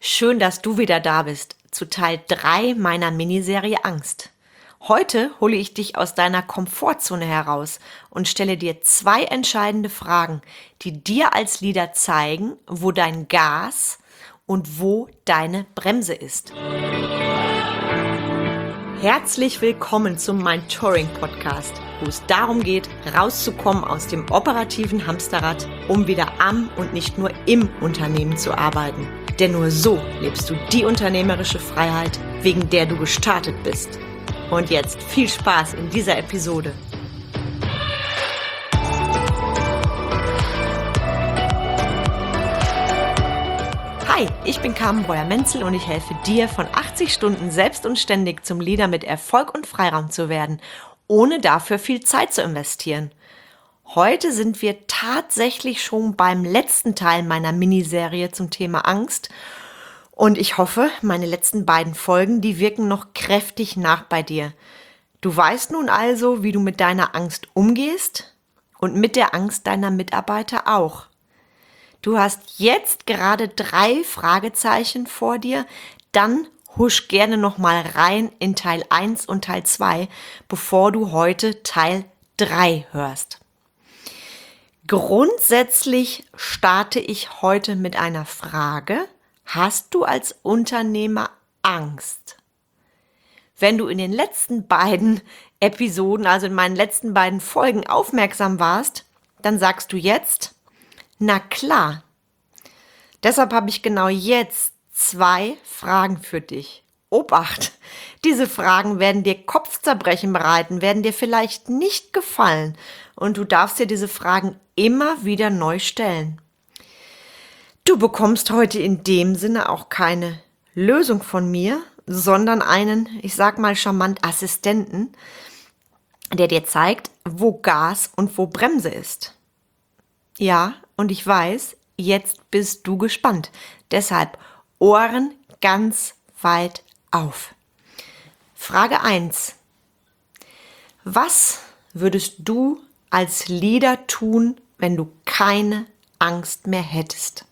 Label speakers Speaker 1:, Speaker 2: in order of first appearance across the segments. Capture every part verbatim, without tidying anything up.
Speaker 1: Schön, dass du wieder da bist zu Teil drei meiner Miniserie Angst. Heute hole ich dich aus deiner Komfortzone heraus und stelle dir zwei entscheidende Fragen, die dir als Leader zeigen, wo dein Gas und wo deine Bremse ist. Herzlich willkommen zum Mentoring Podcast, wo es darum geht, rauszukommen aus dem operativen Hamsterrad, um wieder am und nicht nur im Unternehmen zu arbeiten. Denn nur so lebst du die unternehmerische Freiheit, wegen der du gestartet bist. Und jetzt viel Spaß in dieser Episode. Hi, ich bin Carmen Breuer-Menzel und ich helfe dir, von achtzig Stunden selbst und ständig zum Leader mit Erfolg und Freiraum zu werden, ohne dafür viel Zeit zu investieren. Heute sind wir tatsächlich schon beim letzten Teil meiner Miniserie zum Thema Angst und ich hoffe, meine letzten beiden Folgen, die wirken noch kräftig nach bei dir. Du weißt nun also, wie du mit deiner Angst umgehst und mit der Angst deiner Mitarbeiter auch. Du hast jetzt gerade drei Fragezeichen vor dir, dann husch gerne nochmal rein in Teil eins und Teil zwei, bevor du heute Teil drei hörst. Grundsätzlich starte ich heute mit einer Frage. Hast du als Unternehmer Angst? Wenn du in den letzten beiden Episoden, also in meinen letzten beiden Folgen aufmerksam warst, dann sagst du jetzt, na klar. Deshalb habe ich genau jetzt zwei Fragen für dich. Obacht, diese Fragen werden dir Kopfzerbrechen bereiten, werden dir vielleicht nicht gefallen und du darfst dir diese Fragen immer wieder neu stellen. Du bekommst heute in dem Sinne auch keine Lösung von mir, sondern einen, ich sag mal charmant, Assistenten, der dir zeigt, wo Gas und wo Bremse ist. Ja, und ich weiß, jetzt bist du gespannt. Deshalb Ohren ganz weit auf. Frage eins. Was würdest du als Leader tun, wenn du keine Angst mehr hättest?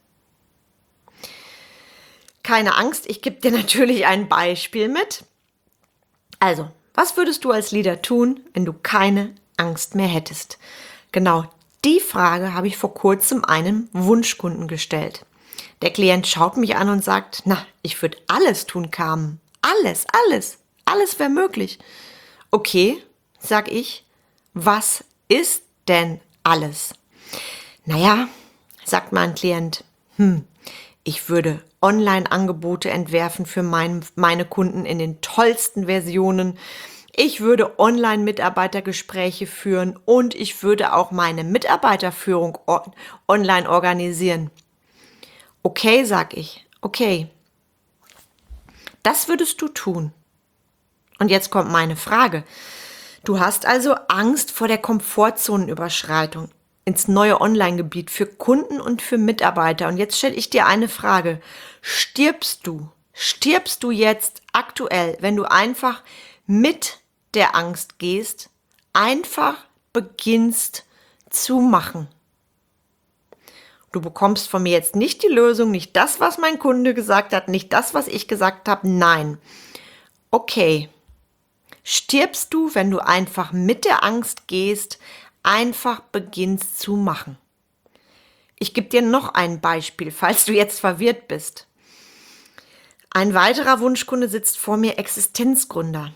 Speaker 1: Keine Angst, ich gebe dir natürlich ein Beispiel mit. Also, was würdest du als Leader tun, wenn du keine Angst mehr hättest? Genau die Frage habe ich vor kurzem einem Wunschkunden gestellt. Der Klient schaut mich an und sagt, na, ich würde alles tun, Carmen. Alles, alles, alles wäre möglich. Okay, sag ich, was ist denn alles? Naja, sagt mein Klient, hm, ich würde Online-Angebote entwerfen für mein, meine Kunden in den tollsten Versionen. Ich würde Online-Mitarbeitergespräche führen und ich würde auch meine Mitarbeiterführung on- online organisieren. Okay, sag ich, okay. Das würdest du tun. Und jetzt kommt meine Frage. Du hast also Angst vor der Komfortzonenüberschreitung ins neue Online-Gebiet für Kunden und für Mitarbeiter. Und jetzt stelle ich dir eine Frage. Stirbst du? Stirbst du jetzt aktuell, wenn du einfach mit der Angst gehst, einfach beginnst zu machen? Du bekommst von mir jetzt nicht die Lösung, nicht das, was mein Kunde gesagt hat, nicht das, was ich gesagt habe. Nein. Okay. Stirbst du, wenn du einfach mit der Angst gehst, einfach beginnst zu machen? Ich gebe dir noch ein Beispiel, falls du jetzt verwirrt bist. Ein weiterer Wunschkunde sitzt vor mir, Existenzgründer.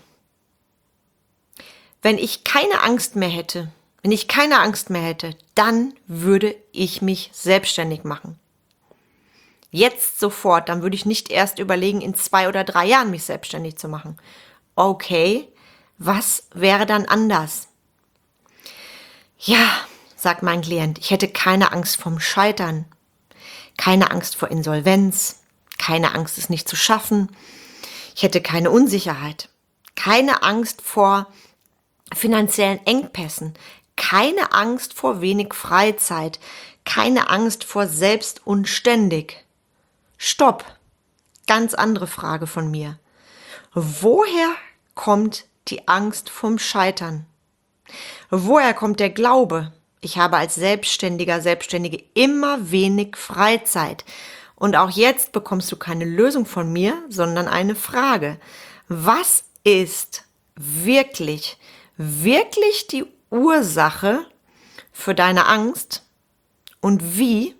Speaker 1: Wenn ich keine Angst mehr hätte, wenn ich keine Angst mehr hätte, dann würde ich mich selbstständig machen. Jetzt sofort, dann würde ich nicht erst überlegen, in zwei oder drei Jahren mich selbstständig zu machen. Okay, was wäre dann anders? Ja, sagt mein Klient, ich hätte keine Angst vorm Scheitern, keine Angst vor Insolvenz, keine Angst, es nicht zu schaffen. Ich hätte keine Unsicherheit, keine Angst vor finanziellen Engpässen, keine Angst vor wenig Freizeit, keine Angst vor selbst und ständig. Stopp, ganz andere Frage von mir. Woher kommt die Angst vom Scheitern? Woher kommt der Glaube, ich habe als Selbstständiger, Selbstständige immer wenig Freizeit Und auch jetzt bekommst du keine Lösung von mir, sondern eine Frage. Was ist wirklich, wirklich die Ursache für deine Angst? Und wie,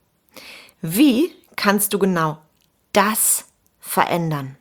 Speaker 1: wie kannst du genau das verändern?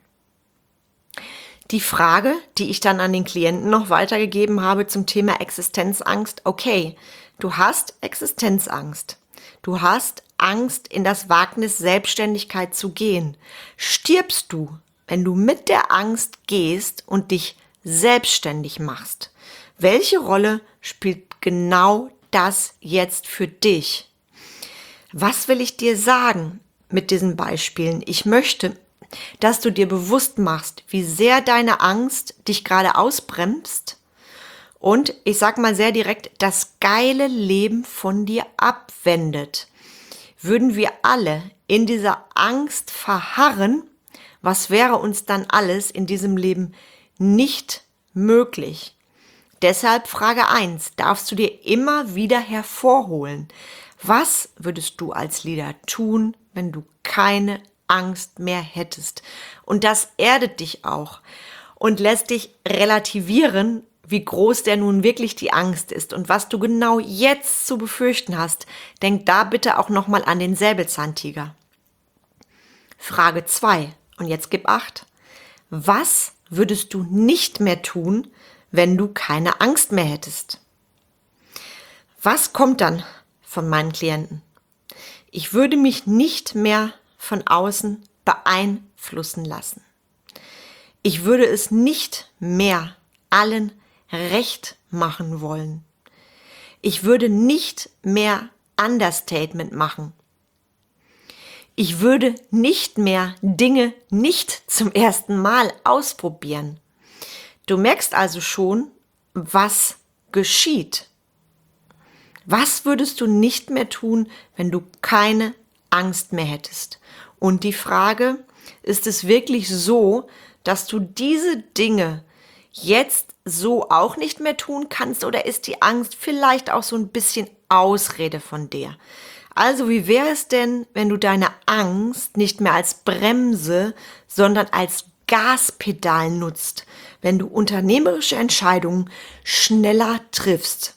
Speaker 1: Die Frage, die ich dann an den Klienten noch weitergegeben habe zum Thema Existenzangst, okay, du hast Existenzangst. Du hast Angst, in das Wagnis Selbstständigkeit zu gehen. Stirbst du, wenn du mit der Angst gehst und dich selbstständig machst? Welche Rolle spielt genau das jetzt für dich? Was will ich dir sagen mit diesen Beispielen? Ich möchte, dass du dir bewusst machst, wie sehr deine Angst dich gerade ausbremst und, ich sag mal sehr direkt, das geile Leben von dir abwendet. Würden wir alle in dieser Angst verharren, was wäre uns dann alles in diesem Leben nicht möglich? Deshalb Frage eins, darfst du dir immer wieder hervorholen. Was würdest du als Leader tun, wenn du keine Angst mehr hättest? Und das erdet dich auch und lässt dich relativieren, wie groß denn nun wirklich die Angst ist und was du genau jetzt zu befürchten hast. Denk da bitte auch nochmal an den Säbelzahntiger. Frage zwei. Und jetzt gib acht. Was würdest du nicht mehr tun, wenn du keine Angst mehr hättest? Was kommt dann von meinen Klienten? Ich würde mich nicht mehr von außen beeinflussen lassen. Ich würde es nicht mehr allen recht machen wollen. Ich würde nicht mehr Understatement machen. Ich würde nicht mehr Dinge nicht zum ersten Mal ausprobieren. Du merkst also schon, was geschieht. Was würdest du nicht mehr tun, wenn du keine Angst mehr hättest? Und die Frage, ist es wirklich so, dass du diese Dinge jetzt so auch nicht mehr tun kannst, oder ist die Angst vielleicht auch so ein bisschen Ausrede von dir? Also wie wäre es denn, wenn du deine Angst nicht mehr als Bremse, sondern als Gaspedal nutzt, wenn du unternehmerische Entscheidungen schneller triffst?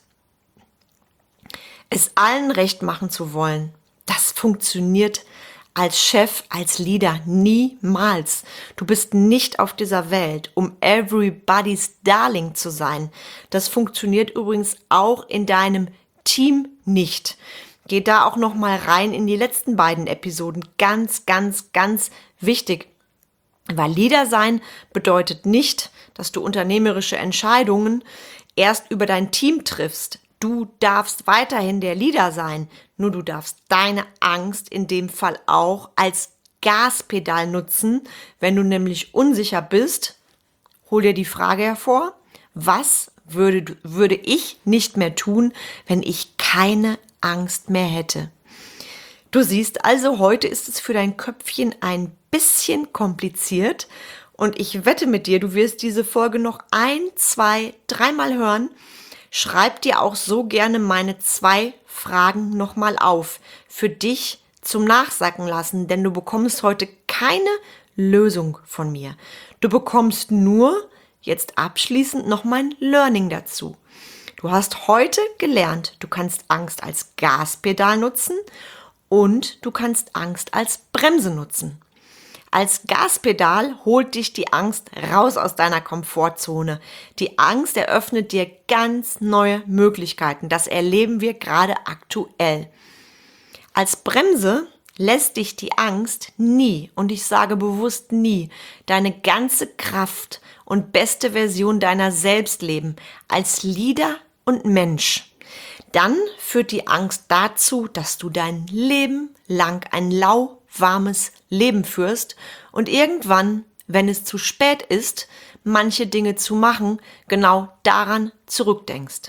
Speaker 1: Es allen recht machen zu wollen, das funktioniert als Chef, als Leader niemals. Du bist nicht auf dieser Welt, um everybody's Darling zu sein. Das funktioniert übrigens auch in deinem Team nicht. Geh da auch noch mal rein in die letzten beiden Episoden. Ganz, ganz, ganz wichtig. Weil Leader sein bedeutet nicht, dass du unternehmerische Entscheidungen erst über dein Team triffst. Du darfst weiterhin der Leader sein, nur du darfst deine Angst in dem Fall auch als Gaspedal nutzen. Wenn du nämlich unsicher bist, hol dir die Frage hervor, was würde, würde ich nicht mehr tun, wenn ich keine Angst mehr hätte? Du siehst also, heute ist es für dein Köpfchen ein bisschen kompliziert und ich wette mit dir, du wirst diese Folge noch ein, zwei, dreimal hören. Schreib dir auch so gerne meine zwei Fragen nochmal auf, für dich zum Nachsacken lassen, denn du bekommst heute keine Lösung von mir. Du bekommst nur jetzt abschließend noch mein Learning dazu. Du hast heute gelernt, du kannst Angst als Gaspedal nutzen und du kannst Angst als Bremse nutzen. Als Gaspedal holt dich die Angst raus aus deiner Komfortzone. Die Angst eröffnet dir ganz neue Möglichkeiten. Das erleben wir gerade aktuell. Als Bremse lässt dich die Angst nie, und ich sage bewusst nie, deine ganze Kraft und beste Version deiner selbst leben, als Leader und Mensch. Dann führt die Angst dazu, dass du dein Leben lang ein lauwarmes Leben führst und irgendwann, wenn es zu spät ist, manche Dinge zu machen, genau daran zurückdenkst.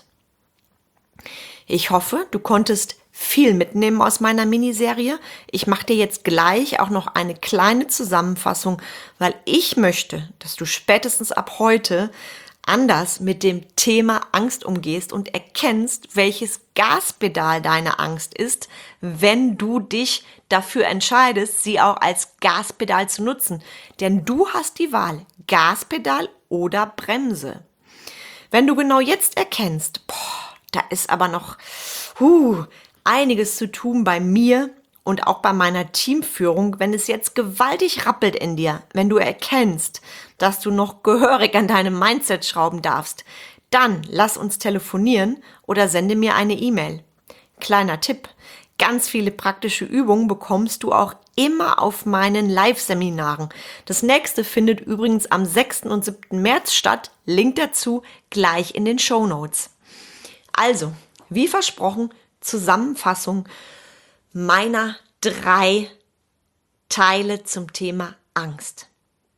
Speaker 1: Ich hoffe, du konntest viel mitnehmen aus meiner Miniserie. Ich mache dir jetzt gleich auch noch eine kleine Zusammenfassung, weil ich möchte, dass du spätestens ab heute anders mit dem Thema Angst umgehst und erkennst, welches Gaspedal deine Angst ist, wenn du dich dafür entscheidest, sie auch als Gaspedal zu nutzen. Denn du hast die Wahl, Gaspedal oder Bremse. Wenn du genau jetzt erkennst, boah, da ist aber noch huh, einiges zu tun bei mir und auch bei meiner Teamführung, wenn es jetzt gewaltig rappelt in dir, wenn du erkennst, dass du noch gehörig an deinem Mindset schrauben darfst, dann lass uns telefonieren oder sende mir eine E-Mail. Kleiner Tipp, ganz viele praktische Übungen bekommst du auch immer auf meinen Live-Seminaren. Das nächste findet übrigens am sechsten und siebten März statt. Link dazu gleich in den Shownotes. Also, wie versprochen, Zusammenfassung meiner drei Teile zum Thema Angst.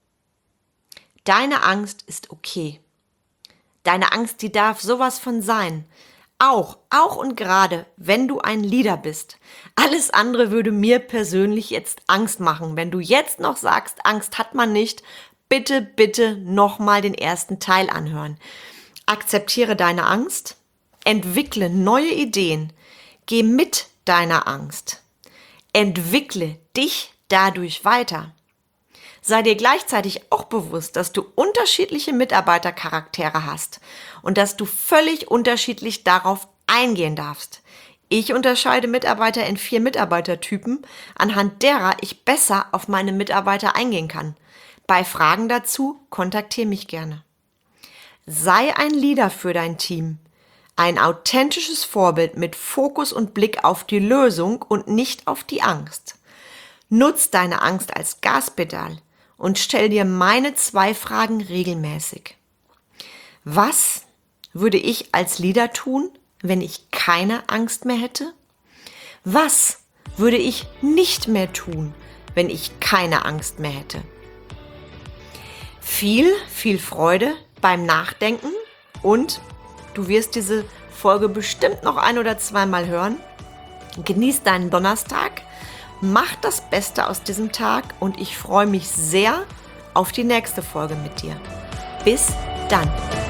Speaker 1: Deine Angst ist okay. Deine Angst, die darf sowas von sein. Auch, auch und gerade, wenn du ein Leader bist. Alles andere würde mir persönlich jetzt Angst machen. Wenn du jetzt noch sagst, Angst hat man nicht, bitte, bitte nochmal den ersten Teil anhören. Akzeptiere deine Angst, entwickle neue Ideen, geh mit deiner Angst, entwickle dich dadurch weiter. Sei dir gleichzeitig auch bewusst, dass du unterschiedliche Mitarbeitercharaktere hast und dass du völlig unterschiedlich darauf eingehen darfst. Ich unterscheide Mitarbeiter in vier Mitarbeitertypen, anhand derer ich besser auf meine Mitarbeiter eingehen kann. Bei Fragen dazu kontaktiere mich gerne. Sei ein Leader für dein Team. Ein authentisches Vorbild mit Fokus und Blick auf die Lösung und nicht auf die Angst. Nutz deine Angst als Gaspedal und stell dir meine zwei Fragen regelmäßig. Was würde ich als Leader tun, wenn ich keine Angst mehr hätte? Was würde ich nicht mehr tun, wenn ich keine Angst mehr hätte? Viel, viel Freude beim Nachdenken und du wirst diese Folge bestimmt noch ein- oder zweimal hören. Genieß deinen Donnerstag, mach das Beste aus diesem Tag und ich freue mich sehr auf die nächste Folge mit dir. Bis dann!